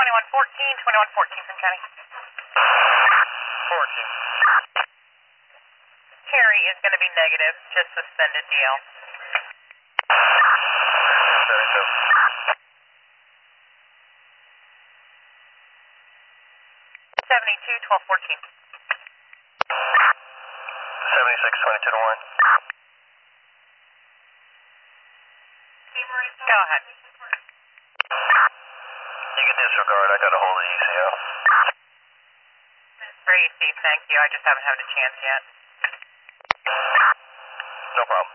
2114 from County. 14. Terry is going to be negative, just suspended DL. 72, 1214. 76, 22 to 1. Go ahead. You can disregard, I got a hold of ECO. Ready, Steve, thank you. I just haven't had a chance yet. No problem.